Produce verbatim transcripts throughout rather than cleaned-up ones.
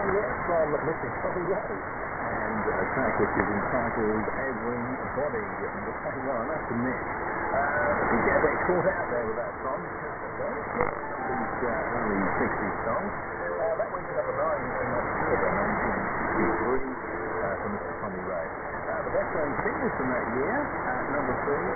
yet from Mister Johnny Ray, and a track which is entitled Everybody. Well, I must admit, uh, you get a bit caught out there with that song, these uh, early sixties songs. Uh, that went to number nine in October nineteen sixty-three uh, for Mister Tommy Ray. Uh, the best known singles from that year, at number three,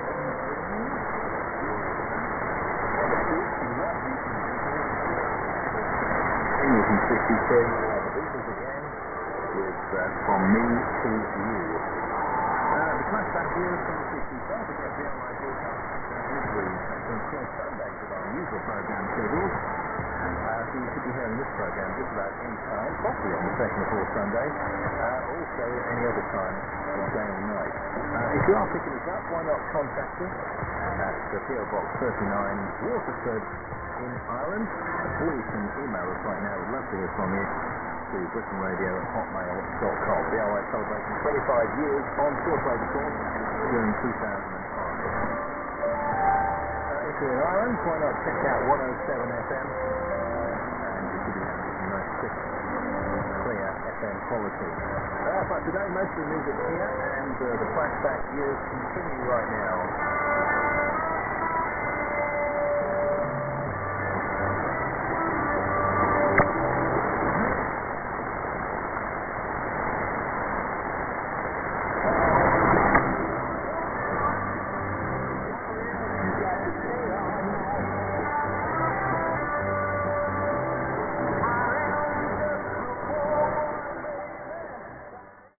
singles in sixty-three, uh, the Beatles again, with uh, From Me to You. Uh, the flashback years from sixty-five, we get the L I broadcast every second and fourth Sundays of our usual program schedules. Uh, so you should be hearing this program just about any time, possibly on the second or fourth Sunday, uh, also any other time of day or night. Uh, if you are picking us up, why not contact us at uh, P O Box thirty-nine, Waterford in Ireland, or you can email us right now. We'd love to hear from you to Britain Radio at hotmail dot com. The L I celebrating twenty-five years on shortwave, of course, during two thousand five. Uh, if you're in Ireland, why not check out one oh seven F M, and you should be having some nice crisp, clear F M quality. Uh, but today, most of the music here, and uh, the flashback years continue right now.